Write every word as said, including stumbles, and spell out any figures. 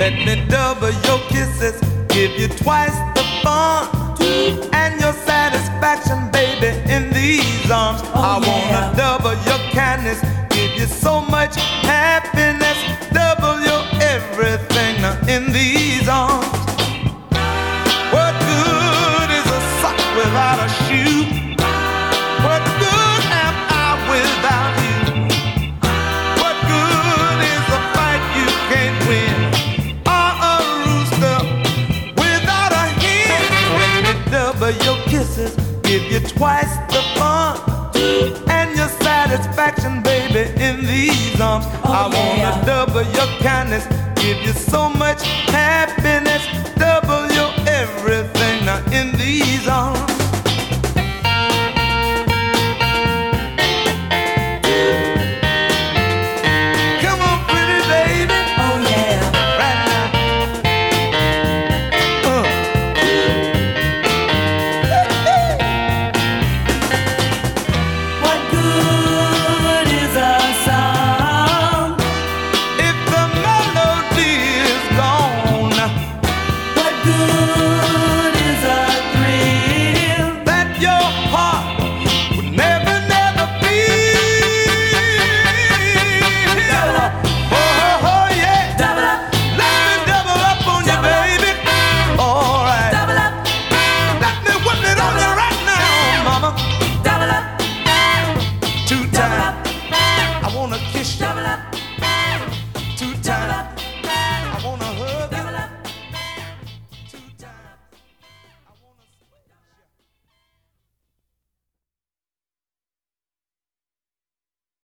Let me double your kisses, give you twice the fun and your satisfaction, baby, in these arms. Oh, I yeah. wanna double your kindness, give you so much happiness, double your everything in these arms. What good is a sock without a shoe? What good am I without you? What good is a fight you can't win? Or a rooster without a hen? When you double your kisses, give you twice the fun and your satisfaction, baby, in these arms. Oh, I wanna yeah. double your kindness, give you so much happiness, double your everything now in these arms.